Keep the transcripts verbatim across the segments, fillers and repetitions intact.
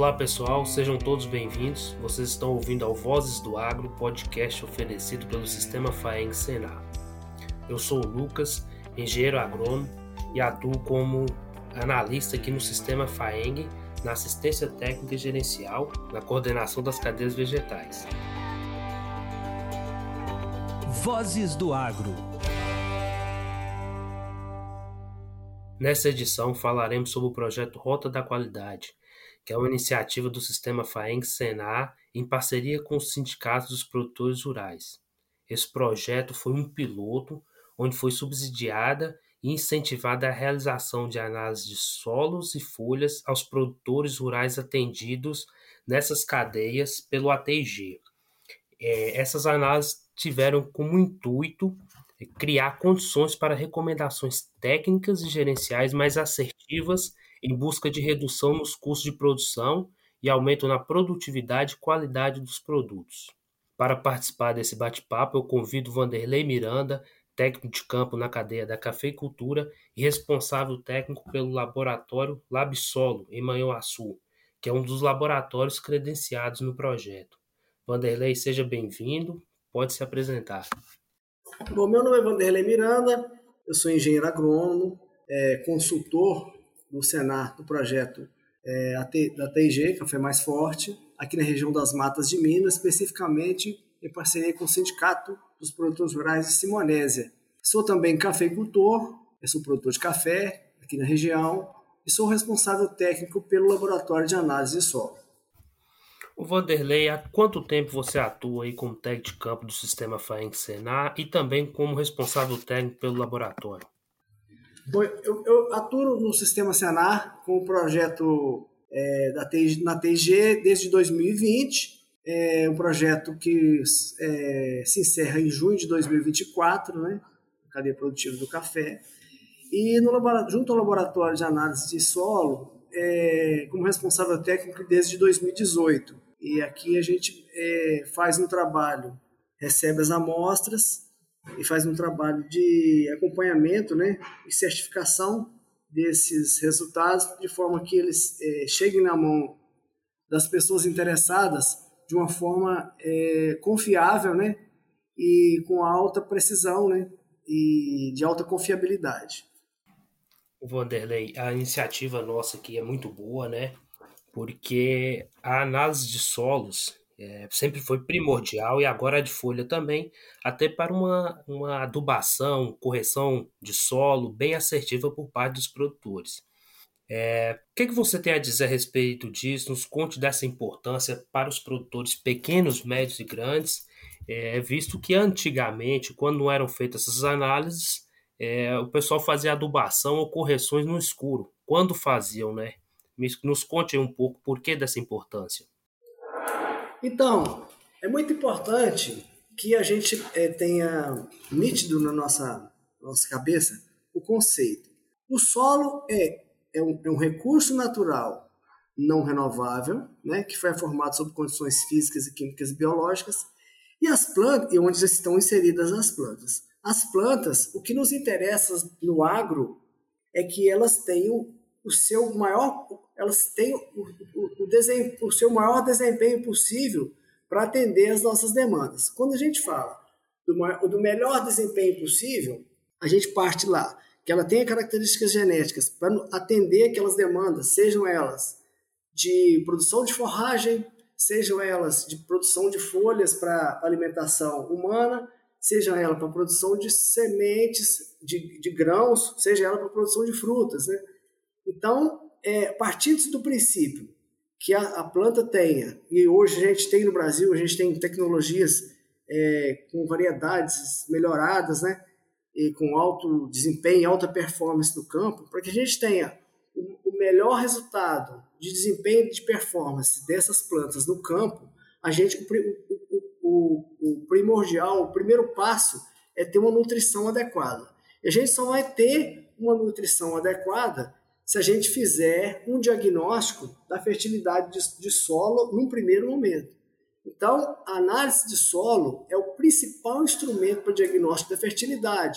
Olá pessoal, sejam todos bem-vindos. Vocês estão ouvindo ao Vozes do Agro, podcast oferecido pelo Sistema Faeng Senar. Eu sou o Lucas, engenheiro agrônomo e atuo como analista aqui no Sistema Faeng, na assistência técnica e gerencial, na coordenação das cadeias vegetais. Vozes do Agro. Nessa edição falaremos sobre o projeto Rota da Qualidade, que é uma iniciativa do Sistema Faeng Senar em parceria com os sindicatos dos produtores rurais. Esse projeto foi um piloto onde foi subsidiada e incentivada a realização de análise de solos e folhas aos produtores rurais atendidos nessas cadeias pelo A T I G. É, essas análises tiveram como intuito criar condições para recomendações técnicas e gerenciais mais assertivas em busca de redução nos custos de produção e aumento na produtividade e qualidade dos produtos. Para participar desse bate-papo, eu convido Vanderlei Miranda, técnico de campo na cadeia da cafeicultura e responsável técnico pelo laboratório Labsolo, em Manhuaçu, que é um dos laboratórios credenciados no projeto. Vanderlei, seja bem-vindo, pode se apresentar. Bom, meu nome é Vanderlei Miranda, eu sou engenheiro agrônomo, é, consultor do Senar do projeto é, da A T I G, Café Mais Forte, aqui na região das Matas de Minas, especificamente em parceria com o Sindicato dos Produtores Rurais de Simonésia. Sou também cafeicultor, eu sou produtor de café aqui na região e sou responsável técnico pelo Laboratório de Análise de Solo. O Vanderlei, há quanto tempo você atua aí como técnico de campo do Sistema Faeng Senar e também como responsável técnico pelo laboratório? Bom, eu, eu atuo no Sistema Senar com o projeto é, da T I G, na T I G desde dois mil e vinte, é um projeto que é, se encerra em junho de dois mil e vinte e quatro, né, cadeia produtiva do café, e no, junto ao Laboratório de Análise de Solo, é, como responsável técnico desde dois mil e dezoito. E aqui a gente é, faz um trabalho, recebe as amostras e faz um trabalho de acompanhamento, né, e certificação desses resultados, de forma que eles é, cheguem na mão das pessoas interessadas de uma forma é, confiável, né, e com alta precisão, né, e de alta confiabilidade. Vanderlei, a iniciativa nossa aqui é muito boa, né? Porque a análise de solos é, sempre foi primordial e agora a de folha também, até para uma, uma adubação, correção de solo bem assertiva por parte dos produtores. É, o que, que você tem a dizer a respeito disso? Nos conte dessa importância para os produtores pequenos, médios e grandes, é, visto que antigamente, quando não eram feitas essas análises, é, o pessoal fazia adubação ou correções no escuro. Quando faziam, né? Nos conte um pouco por que dessa importância. Então, é muito importante que a gente é, tenha nítido na nossa, nossa cabeça o conceito. O solo é, é, um, é um recurso natural não renovável, né, que foi formado sob condições físicas e químicas e biológicas, e as plantas, e onde estão inseridas as plantas. As plantas, o que nos interessa no agro é que elas tenham o seu maior, elas têm o, o, o, desem, o seu maior desempenho possível para atender as nossas demandas. Quando a gente fala do, maior, do melhor desempenho possível, a gente parte lá, que ela tenha características genéticas para atender aquelas demandas, sejam elas de produção de forragem, sejam elas de produção de folhas para alimentação humana, seja ela para produção de sementes, de, de grãos, seja ela para produção de frutas, né? Então, é, partindo do princípio que a, a planta tenha, e hoje a gente tem no Brasil, a gente tem tecnologias é, com variedades melhoradas, né, e com alto desempenho, alta performance no campo, para que a gente tenha o, o melhor resultado de desempenho e de performance dessas plantas no campo, a gente, o, o, o, o primordial, o primeiro passo é ter uma nutrição adequada. E a gente só vai ter uma nutrição adequada se a gente fizer um diagnóstico da fertilidade de, de solo num primeiro momento. Então, a análise de solo é o principal instrumento para o diagnóstico da fertilidade,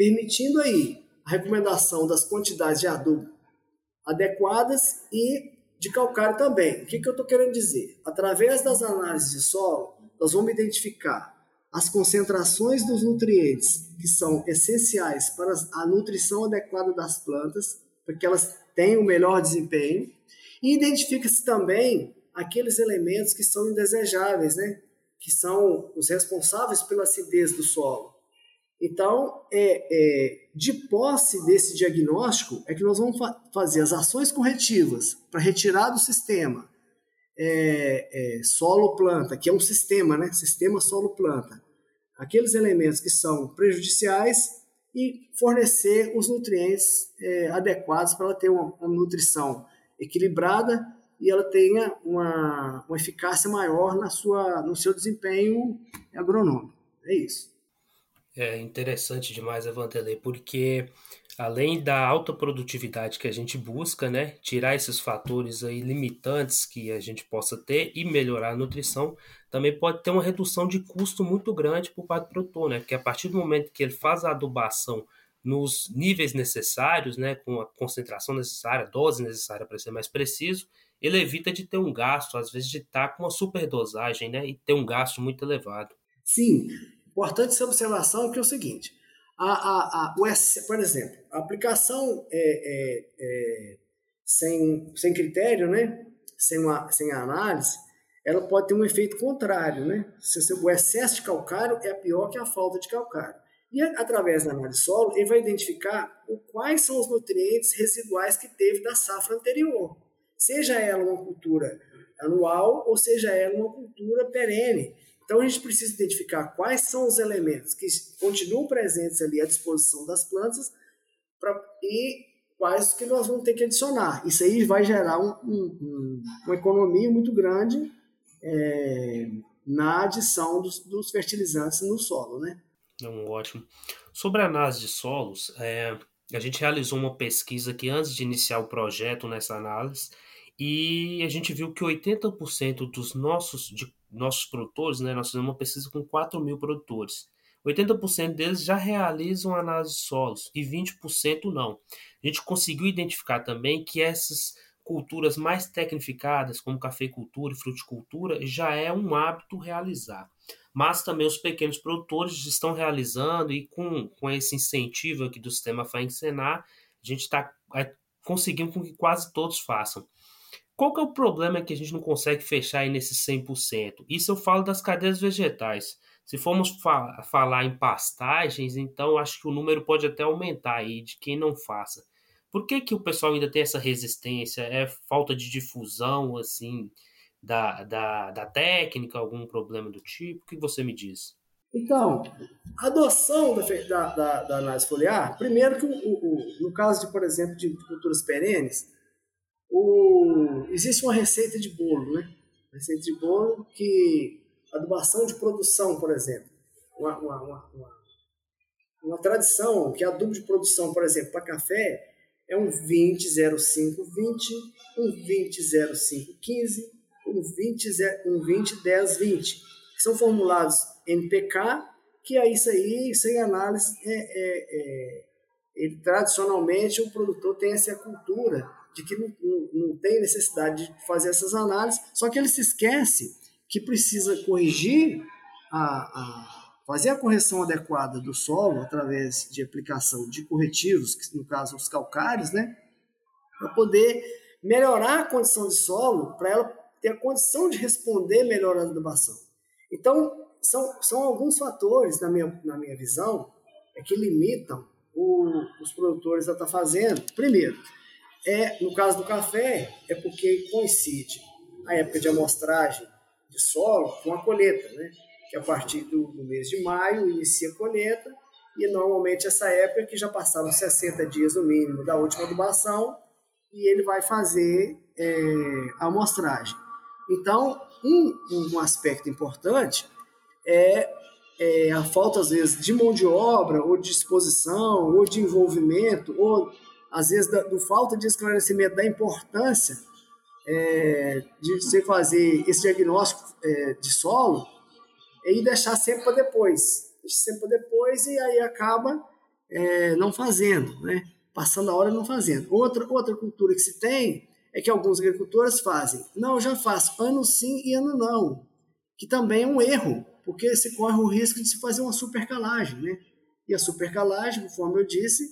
permitindo aí a recomendação das quantidades de adubo adequadas e de calcário também. O que, que eu estou querendo dizer? Através das análises de solo, nós vamos identificar as concentrações dos nutrientes que são essenciais para a nutrição adequada das plantas, para que elas tenham o melhor desempenho, e identifica-se também aqueles elementos que são indesejáveis, né? Que são os responsáveis pela acidez do solo. Então, é, é, de posse desse diagnóstico, é que nós vamos fa- fazer as ações corretivas para retirar do sistema é, é, solo-planta, que é um sistema, né? Sistema solo-planta, aqueles elementos que são prejudiciais e fornecer os nutrientes é, adequados para ela ter uma, uma nutrição equilibrada e ela tenha uma, uma eficácia maior na sua, no seu desempenho agronômico. É isso. É interessante demais, Evangelei, porque além da alta produtividade que a gente busca, né, tirar esses fatores aí limitantes que a gente possa ter e melhorar a nutrição, também pode ter uma redução de custo muito grande por parte do produtor, né? Porque a partir do momento que ele faz a adubação nos níveis necessários, né, com a concentração necessária, a dose necessária para ser mais preciso, ele evita de ter um gasto, às vezes de estar com uma superdosagem, né, e ter um gasto muito elevado. Sim, importante essa observação que é o seguinte, a, a, a, o, por exemplo, a aplicação é, é, é, sem, sem critério, né? sem, uma, sem a análise, ela pode ter um efeito contrário. Né? Se, o excesso de calcário é pior que a falta de calcário. E através da análise solo, ele vai identificar o, quais são os nutrientes residuais que teve da safra anterior. Seja ela uma cultura anual ou seja ela uma cultura perene. Então, a gente precisa identificar quais são os elementos que continuam presentes ali à disposição das plantas pra, e quais que nós vamos ter que adicionar. Isso aí vai gerar um, um, uma economia muito grande é, na adição dos, dos fertilizantes no solo, né? Um ótimo. Sobre a análise de solos, é, a gente realizou uma pesquisa aqui antes de iniciar o projeto nessa análise e a gente viu que oitenta por cento dos nossos, de, nossos produtores, né, nós fizemos uma pesquisa com quatro mil produtores, oitenta por cento deles já realizam análise de solos e vinte por cento não. A gente conseguiu identificar também que essas culturas mais tecnificadas, como cafeicultura e fruticultura, já é um hábito realizar. Mas também os pequenos produtores estão realizando e com, com esse incentivo aqui do sistema FAENG-SENAR, a gente está conseguindo com que quase todos façam. Qual que é o problema que a gente não consegue fechar aí nesse cem por cento? Isso eu falo das cadeias vegetais. Se formos fa- falar em pastagens, então acho que o número pode até aumentar aí de quem não faça. Por que que o pessoal ainda tem essa resistência? É falta de difusão, assim, da, da, da técnica, algum problema do tipo? O que você me diz? Então, a adoção da, da, da, da análise foliar, primeiro que o, o, no caso de, por exemplo, de culturas perenes, o, existe uma receita de bolo, né? Receita de bolo que adubação de produção, por exemplo, uma, uma, uma, uma, uma tradição que adubo de produção, por exemplo, para café é um vinte zero cinco vinte, um vinte zero cinco quinze, um vinte, um vinte dez vinte, que são formulados N P K, que é isso aí, sem análise, é, é, é, ele, tradicionalmente o produtor tem essa cultura de que não, não, não tem necessidade de fazer essas análises, só que ele se esquece que precisa corrigir, a, a, fazer a correção adequada do solo através de aplicação de corretivos, que no caso os calcários, né, para poder melhorar a condição de solo, para ela ter a condição de responder melhor à adubação. Então, são, são alguns fatores, na minha, na minha visão, é que limitam o, os produtores a estar fazendo. Primeiro, é, no caso do café, é porque coincide a época de amostragem de solo com a colheita, né? Que a partir do, do mês de maio inicia a colheita, e normalmente essa época que já passaram sessenta dias no mínimo da última adubação, e ele vai fazer é, a amostragem. Então, um, um aspecto importante é, é a falta, às vezes, de mão de obra, ou de disposição, ou de envolvimento, ou, às vezes, da, do falta de esclarecimento da importância é, de você fazer esse diagnóstico é, de solo e deixar sempre para depois. Deixa sempre para depois e aí acaba é, não fazendo, né? Passando a hora não fazendo. Outra, outra cultura que se tem é é que alguns agricultores fazem, não, eu já faço ano sim e ano não, que também é um erro, porque se corre o risco de se fazer uma supercalagem, né? E a supercalagem, conforme eu disse,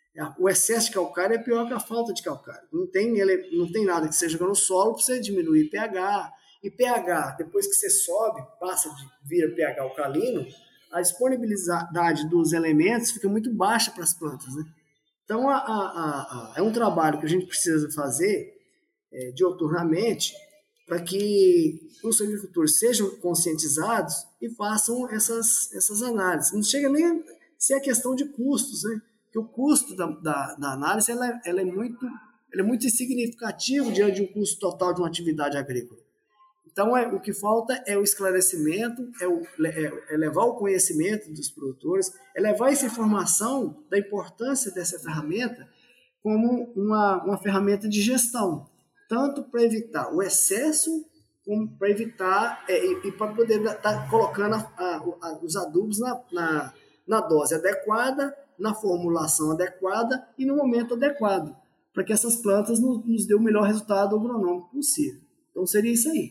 o excesso de calcário é pior que a falta de calcário. Não tem, ele, não tem nada que você joga no solo para você diminuir pH. E pH, depois que você sobe, passa de vira pH alcalino, a disponibilidade dos elementos fica muito baixa para as plantas, né? Então, a, a, a, é um trabalho que a gente precisa fazer é, dioturnamente para que os agricultores sejam conscientizados e façam essas, essas análises. Não chega nem a ser a questão de custos, né? Porque o custo da, da, da análise ela, ela é muito, ela é muito insignificativo diante de um custo total de uma atividade agrícola. Então, é, o que falta é o esclarecimento, é, o, é, é levar o conhecimento dos produtores, é levar essa informação da importância dessa ferramenta como uma, uma ferramenta de gestão, tanto para evitar o excesso, como para evitar é, e, e para poder estar tá colocando a, a, a, os adubos na, na, na dose adequada, na formulação adequada e no momento adequado, para que essas plantas nos, nos dê o melhor resultado agronômico possível. Então, seria isso aí.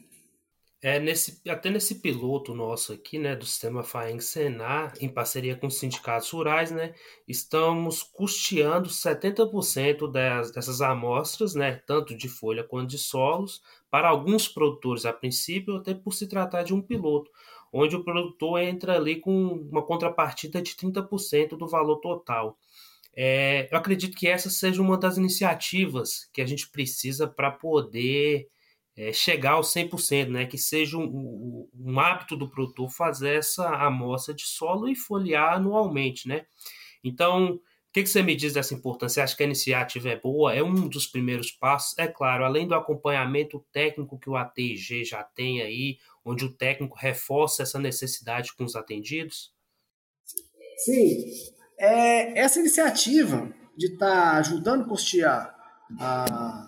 É, nesse, até nesse piloto nosso aqui, né, do sistema FAENG-SENAR, em parceria com os sindicatos rurais, né, estamos custeando setenta por cento das, dessas amostras, né, tanto de folha quanto de solos, para alguns produtores a princípio, até por se tratar de um piloto, onde o produtor entra ali com uma contrapartida de trinta por cento do valor total. É, eu acredito que essa seja uma das iniciativas que a gente precisa para poder é, chegar aos cem por cento, né? Que seja um, um, um hábito do produtor fazer essa amostra de solo e foliar anualmente, né? Então, o que, que você me diz dessa importância? Você acha que a iniciativa é boa? É um dos primeiros passos? É claro, além do acompanhamento técnico que o A T I G já tem aí, onde o técnico reforça essa necessidade com os atendidos? Sim, é, essa iniciativa de estar tá ajudando a custear a,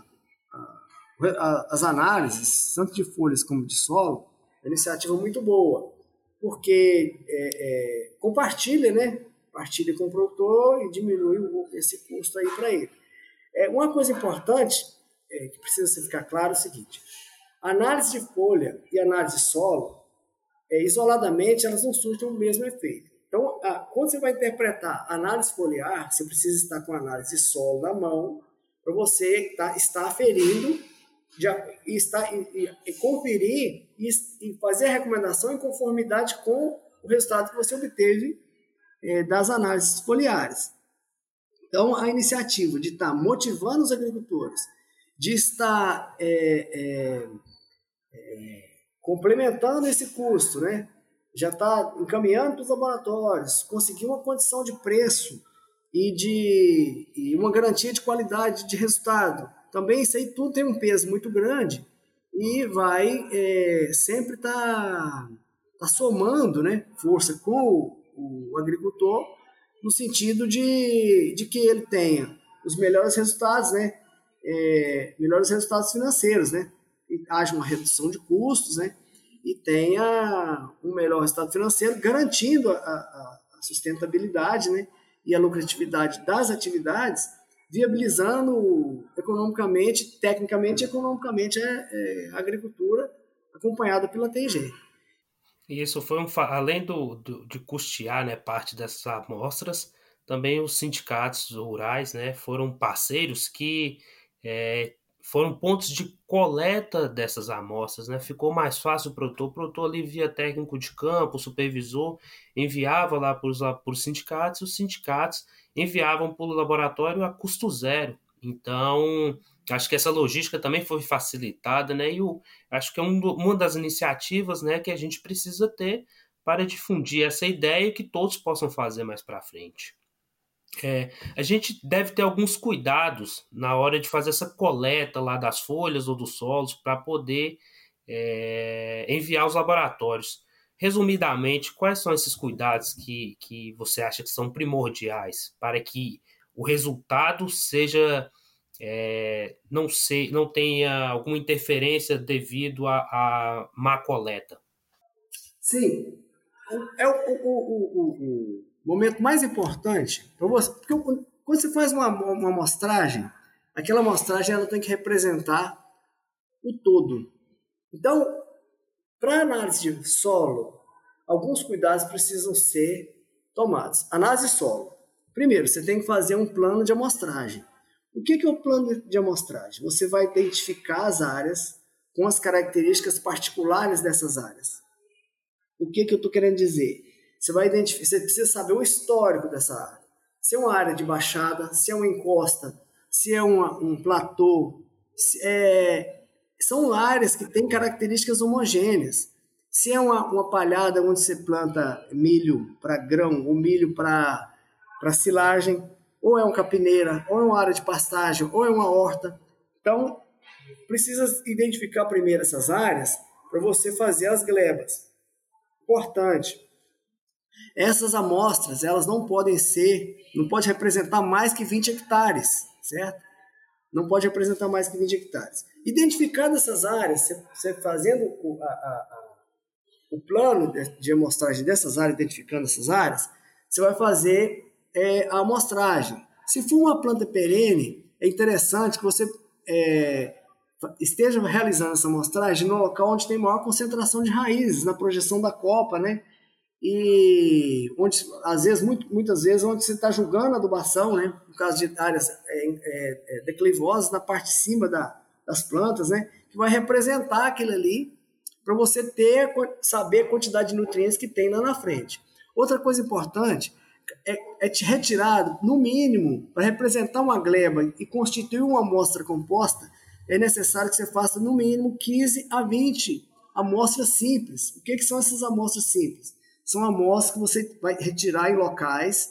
a, as análises, tanto de folhas como de solo, é uma iniciativa muito boa, porque é, é, compartilha, né? Partilha com o produtor e diminui esse custo aí para ele. É, uma coisa importante é, que precisa ficar claro é o seguinte: a análise de folha e a análise de solo, é, isoladamente, elas não surtem o mesmo efeito. Então, a, quando você vai interpretar análise foliar, você precisa estar com a análise de solo na mão para você tá, estar aferindo de, e, estar, e, e conferir e, e fazer a recomendação em conformidade com o resultado que você obteve é, das análises foliares. Então, a iniciativa de estar motivando os agricultores, de estar é, é, é, complementando esse custo, né? Já está encaminhando para os laboratórios, conseguir uma condição de preço e, de, e uma garantia de qualidade de resultado. Também isso aí tudo tem um peso muito grande e vai é, sempre estar tá, tá somando, né, força com o, o agricultor, no sentido de, de que ele tenha os melhores resultados, né, é, melhores resultados financeiros, né, e haja uma redução de custos, né, e tenha um melhor resultado financeiro, garantindo a, a, a sustentabilidade, né, e a lucratividade das atividades, viabilizando economicamente, tecnicamente e economicamente a, a agricultura acompanhada pela T G. Isso foi um, além do, do, de custear, né, parte dessas amostras, também os sindicatos rurais, né, foram parceiros que é, foram pontos de coleta dessas amostras, né? Ficou mais fácil o produtor, o produtor ali via técnico de campo, supervisor, enviava lá para os sindicatos, os sindicatos enviavam para o laboratório a custo zero. Então, acho que essa logística também foi facilitada, né? E o, acho que é um do, uma das iniciativas, né, que a gente precisa ter para difundir essa ideia e que todos possam fazer mais para frente. É, a gente deve ter alguns cuidados na hora de fazer essa coleta lá das folhas ou dos solos para poder é, enviar aos laboratórios. Resumidamente, quais são esses cuidados que, que você acha que são primordiais para que o resultado seja é, não, se, não tenha alguma interferência devido à, à má coleta? Sim, é o, o, o, o momento mais importante para você, porque quando você faz uma, uma amostragem, aquela amostragem ela tem que representar o todo. Então, para análise de solo, alguns cuidados precisam ser tomados. Análise de solo. Primeiro, você tem que fazer um plano de amostragem. O que é o plano de amostragem? Você vai identificar as áreas com as características particulares dessas áreas. O que, que eu estou querendo dizer? Você vai identificar, você precisa saber o histórico dessa área. Se é uma área de baixada, se é uma encosta, se é uma, um platô, se é, são áreas que têm características homogêneas. Se é uma, uma palhada onde você planta milho para grão ou milho para silagem, ou é uma capineira, ou é uma área de pastagem, ou é uma horta. Então, precisa identificar primeiro essas áreas para você fazer as glebas. Importante. Essas amostras, elas não podem ser, não pode representar mais que vinte hectares, certo? Não pode representar mais que vinte hectares. Identificando essas áreas, você fazendo o, a, a, o plano de, de amostragem dessas áreas, identificando essas áreas, você vai fazer é, a amostragem. Se for uma planta perene, é interessante que você é, esteja realizando essa amostragem no local onde tem maior concentração de raízes, na projeção da copa, né? E onde, às vezes, muito, muitas vezes, onde você está julgando a adubação, né? No caso de áreas é, é, é, declivosas, na parte de cima da, das plantas, né? Que vai representar aquilo ali para você ter, saber a quantidade de nutrientes que tem lá na frente. Outra coisa importante é, é te retirado, no mínimo, para representar uma gleba e constituir uma amostra composta, é necessário que você faça, no mínimo, quinze a vinte amostras simples. O que, que são essas amostras simples? São amostras que você vai retirar em locais.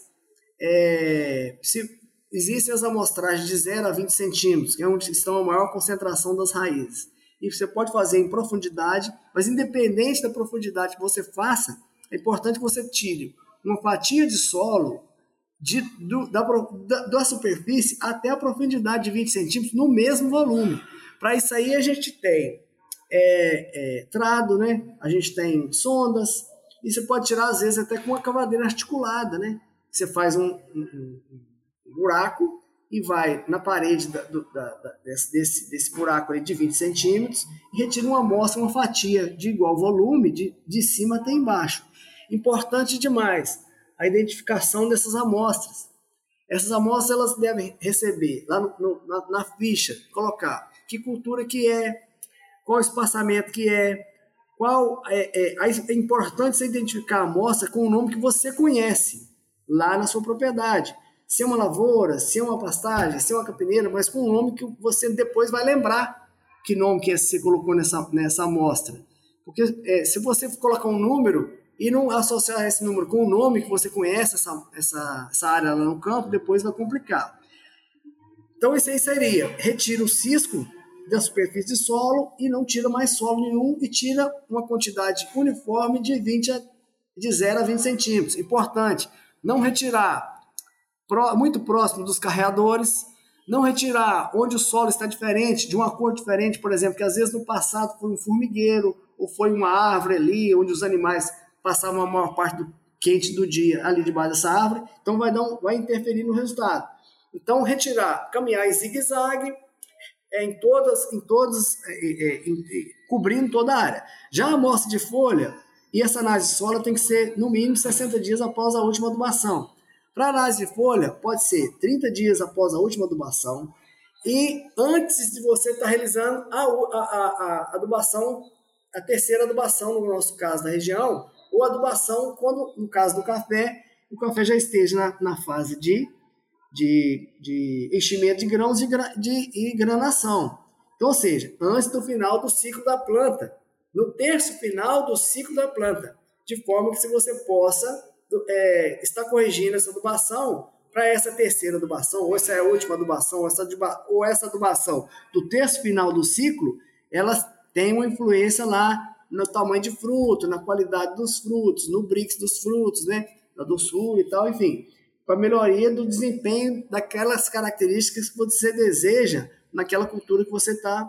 É, se, existem as amostragens de zero a vinte centímetros, que é onde estão a maior concentração das raízes. E você pode fazer em profundidade, mas independente da profundidade que você faça, é importante que você tire uma fatia de solo de, do, da, da, da superfície até a profundidade de vinte centímetros no mesmo volume. Para isso aí a gente tem é, é, trado, né? A gente tem sondas, e você pode tirar às vezes até com uma cavadeira articulada, né? Você faz um, um, um buraco e vai na parede da, do, da, da, desse, desse buraco ali de vinte centímetros e retira uma amostra, uma fatia de igual volume de, de cima até embaixo. Importante demais a identificação dessas amostras. Essas amostras elas devem receber lá no, no, na, na ficha, colocar que cultura que é, qual espaçamento que é, qual é, é, é importante você identificar a amostra com o nome que você conhece lá na sua propriedade. Se é uma lavoura, se é uma pastagem, se é uma capineira, mas com um nome que você depois vai lembrar que nome que você colocou nessa, nessa amostra. Porque é, se você colocar um número e não associar esse número com o nome que você conhece, essa, essa, essa área lá no campo, depois vai complicar. Então isso aí seria, retira o cisco da superfície de solo e não tira mais solo nenhum e tira uma quantidade uniforme de, vinte a, de zero a vinte centímetros. Importante, não retirar muito próximo dos carreadores, não retirar onde o solo está diferente, de uma cor diferente, por exemplo, que às vezes no passado foi um formigueiro ou foi uma árvore ali, onde os animais passavam a maior parte do quente do dia ali debaixo dessa árvore, então vai, dar um, vai interferir no resultado. Então, retirar, caminhar em zigue-zague, é, em todas, em todas, é, é, em, cobrindo toda a área. Já a amostra de folha e essa análise de solo tem que ser no mínimo sessenta dias após a última adubação. Para análise de folha, pode ser trinta dias após a última adubação e antes de você estar tá realizando a, a, a, a adubação, a terceira adubação, no nosso caso da região, ou adubação quando, no caso do café, o café já esteja na, na fase de, de, de enchimento de grãos de, de, e granação. Então, ou seja, antes do final do ciclo da planta, no terço final do ciclo da planta, de forma que se você possa é, estar corrigindo essa adubação para essa terceira adubação, ou essa é a última adubação, ou essa, ou essa adubação do terço final do ciclo, elas têm uma influência lá no tamanho de fruto, na qualidade dos frutos, no brix dos frutos, né? Na doçura e tal, enfim, para a melhoria do desempenho daquelas características que você deseja naquela cultura que você está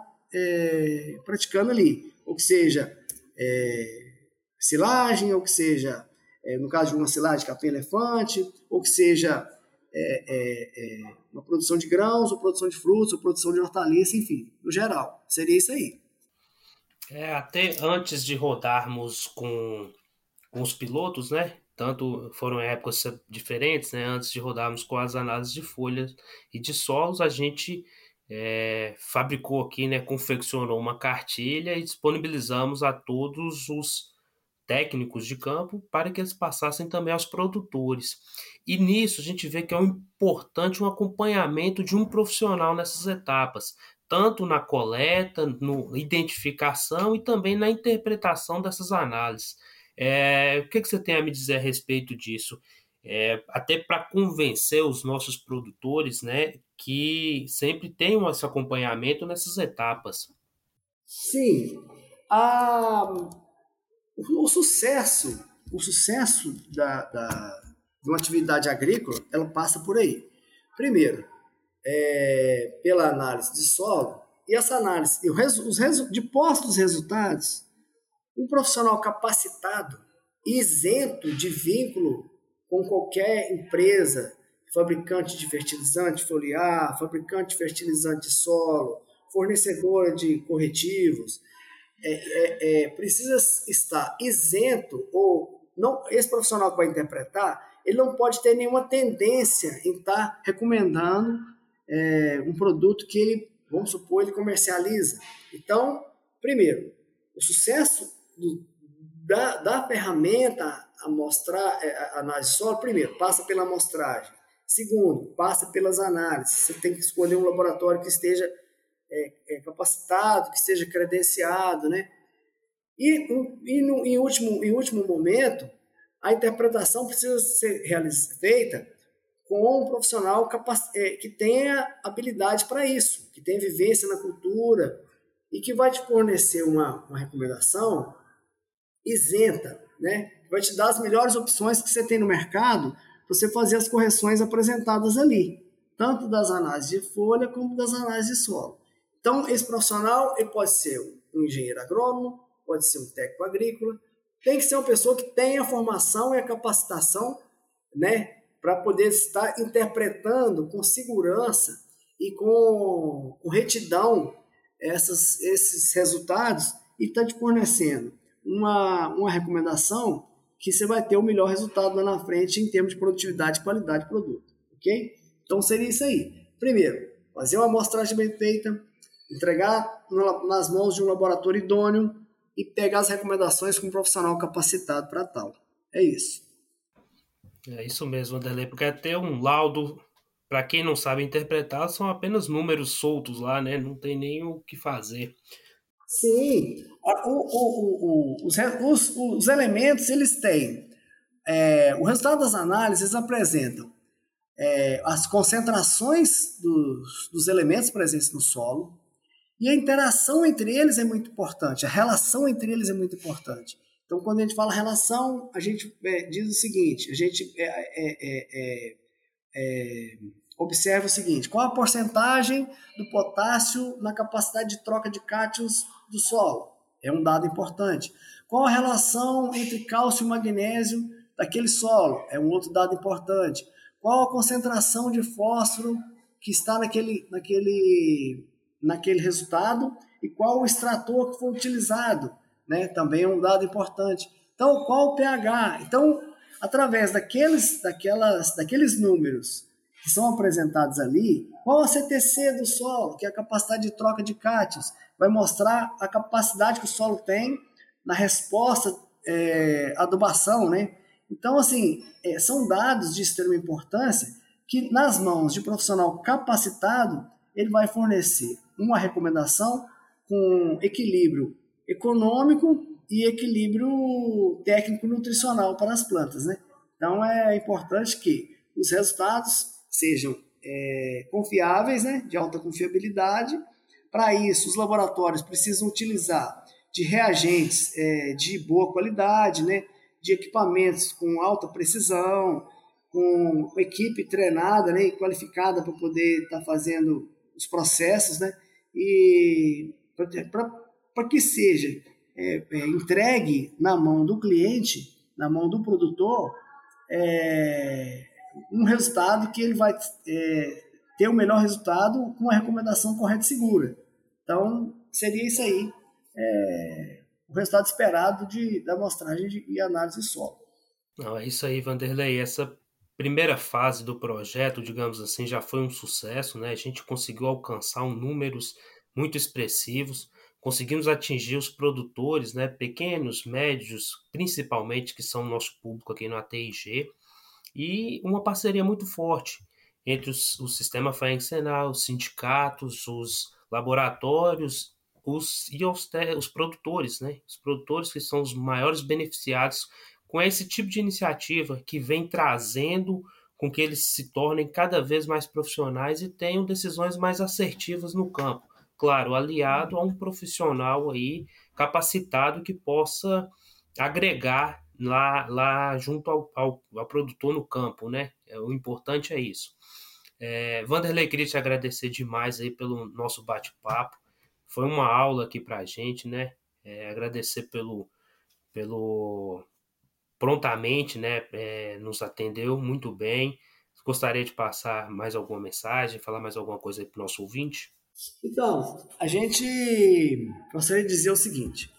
é, praticando ali, ou que seja é, silagem, ou que seja, é, no caso de uma silagem capim-elefante, ou que seja é, é, é, uma, produção de grãos, ou produção de frutos, ou produção de hortaliça, enfim, no geral. Seria isso aí. É, até antes de rodarmos com, com os pilotos, né? Tanto foram épocas diferentes, né? Antes de rodarmos com as análises de folhas e de solos, a gente é, fabricou aqui, né? Confeccionou uma cartilha e disponibilizamos a todos os técnicos de campo para que eles passassem também aos produtores. E nisso a gente vê que é um importante um acompanhamento de um profissional nessas etapas, tanto na coleta, na identificação e também na interpretação dessas análises. É, o que, que você tem a me dizer a respeito disso? É, até para convencer os nossos produtores, né, que sempre tenham esse acompanhamento nessas etapas. Sim, a, o, o sucesso, o sucesso da, da, de uma atividade agrícola, ela passa por aí. Primeiro, é, pela análise de solo, e essa análise, e os resu, de postos resultados, um profissional capacitado, isento de vínculo com qualquer empresa, fabricante de fertilizante foliar, fabricante de fertilizante de solo, fornecedora de corretivos, é, é, é, precisa estar isento, ou não, esse profissional que vai interpretar, ele não pode ter nenhuma tendência em estar recomendando é, um produto que ele, vamos supor, ele comercializa. Então, primeiro, o sucesso do, da, da ferramenta a mostrar a análise de solo, primeiro, passa pela amostragem. Segundo, passa pelas análises. Você tem que escolher um laboratório que esteja é, é, capacitado, que esteja credenciado, né? E, e no, em, último, em último momento, a interpretação precisa ser feita com um profissional capac, é, que tenha habilidade para isso, que tenha vivência na cultura e que vai te fornecer uma, uma recomendação isenta, né? Vai te dar as melhores opções que você tem no mercado para você fazer as correções apresentadas ali, tanto das análises de folha como das análises de solo. Então, esse profissional ele pode ser um engenheiro agrônomo, pode ser um técnico agrícola, tem que ser uma pessoa que tenha a formação e a capacitação, né, para poder estar interpretando com segurança e com, com retidão essas, esses resultados e está te fornecendo uma, uma recomendação que você vai ter o melhor resultado lá na frente em termos de produtividade e qualidade de produto, ok? Então seria isso aí. Primeiro, fazer uma amostragem bem feita, entregar nas mãos de um laboratório idôneo e pegar as recomendações com um profissional capacitado para tal. É isso. É isso mesmo, Adelê, porque até um laudo, para quem não sabe interpretar, são apenas números soltos lá, né? Não tem nem o que fazer. Sim, o, o, o, o, os, os, os elementos, eles têm, é, o resultado das análises apresentam é, as concentrações dos, dos elementos presentes no solo, e a interação entre eles é muito importante, a relação entre eles é muito importante. Então, quando a gente fala relação, a gente é, diz o seguinte, a gente é, é, é, é, observa o seguinte, qual a porcentagem do potássio na capacidade de troca de cátions do solo? É um dado importante. Qual a relação entre cálcio e magnésio daquele solo? É um outro dado importante. Qual a concentração de fósforo que está naquele, naquele, naquele resultado e qual o extrator que foi utilizado? Né? Também é um dado importante. Então, qual o pH? Então, através daqueles, daquelas, daqueles números que são apresentados ali, qual a C T C do solo, que é a capacidade de troca de cátions, vai mostrar a capacidade que o solo tem na resposta é, à adubação, né? Então, assim, é, são dados de extrema importância que, nas mãos de um profissional capacitado, ele vai fornecer uma recomendação com equilíbrio econômico e equilíbrio técnico-nutricional para as plantas, né? Então, é importante que os resultados sejam é, confiáveis, né? De alta confiabilidade. Para isso, os laboratórios precisam utilizar de reagentes é, de boa qualidade, né? De equipamentos com alta precisão, com equipe treinada, né? E qualificada para poder estar tá fazendo os processos, né? E para que seja é, é, entregue na mão do cliente, na mão do produtor, é, um resultado que ele vai é, ter o melhor resultado com a recomendação correta e segura. Então, seria isso aí, é, o resultado esperado de, da amostragem de, e análise de solo. Não, é isso aí, Vanderlei. Essa primeira fase do projeto, digamos assim, já foi um sucesso, né? A gente conseguiu alcançar um números muito expressivos, conseguimos atingir os produtores, né? Pequenos, médios, principalmente, que são o nosso público aqui no A T I G, e uma parceria muito forte entre os, o sistema FAENG-SENAR, os sindicatos, os laboratórios os, e os, os produtores, né? Os produtores que são os maiores beneficiados com esse tipo de iniciativa que vem trazendo com que eles se tornem cada vez mais profissionais e tenham decisões mais assertivas no campo. Claro, aliado a um profissional aí capacitado que possa agregar lá, lá junto ao, ao, ao produtor no campo, né? O importante é isso. É, Vanderlei, queria te agradecer demais aí pelo nosso bate-papo. Foi uma aula aqui pra gente, né? É, agradecer pelo, pelo prontamente, né? É, nos atendeu muito bem. Gostaria de passar mais alguma mensagem, falar mais alguma coisa aí pro nosso ouvinte? Então, a gente gostaria de dizer o seguinte: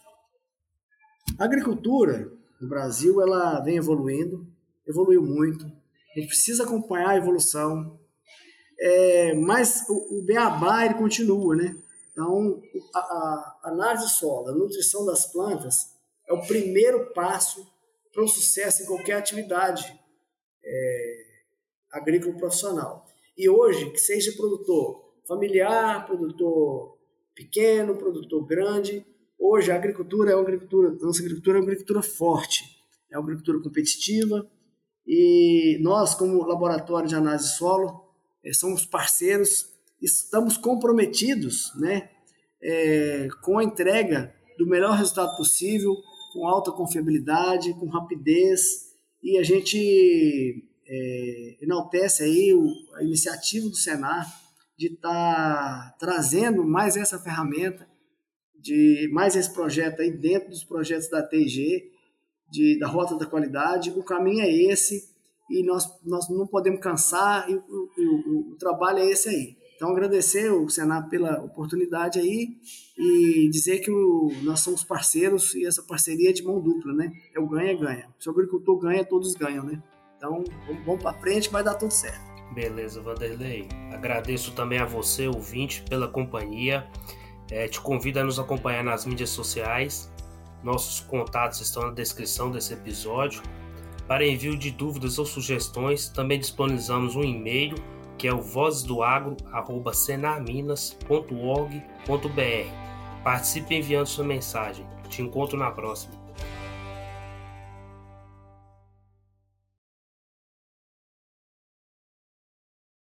a agricultura no Brasil ela vem evoluindo, evoluiu muito. A gente precisa acompanhar a evolução, é, mas o, o beabá ele continua, né? Então, a, a análise de solo, a nutrição das plantas é o primeiro passo para o sucesso em qualquer atividade é, agrícola profissional. E hoje, que seja produtor familiar, produtor pequeno, produtor grande, hoje a agricultura é uma agricultura, nossa agricultura é uma agricultura forte, é uma agricultura competitiva, e nós, como laboratório de análise de solo, somos parceiros, estamos comprometidos, né, é, com a entrega do melhor resultado possível, com alta confiabilidade, com rapidez, e a gente é, enaltece aí o, a iniciativa do Senar de estar tá trazendo mais essa ferramenta, de mais esse projeto aí dentro dos projetos da T I G, de, da Rota da Qualidade. O caminho é esse e nós, nós não podemos cansar, e o, o, o trabalho é esse aí. Então, agradecer o Senar pela oportunidade aí e dizer que o, nós somos parceiros e essa parceria é de mão dupla, né? É o ganha-ganha. Se o agricultor ganha, todos ganham, né? Então, vamos, vamos para frente, vai dar tudo certo. Beleza, Vanderlei. Agradeço também a você, ouvinte, pela companhia. É, te convido a nos acompanhar nas mídias sociais. Nossos contatos estão na descrição desse episódio. Para envio de dúvidas ou sugestões, também disponibilizamos um e-mail, que é o vozesdoagro arroba senarminas ponto org ponto br. Participe enviando sua mensagem. Te encontro na próxima.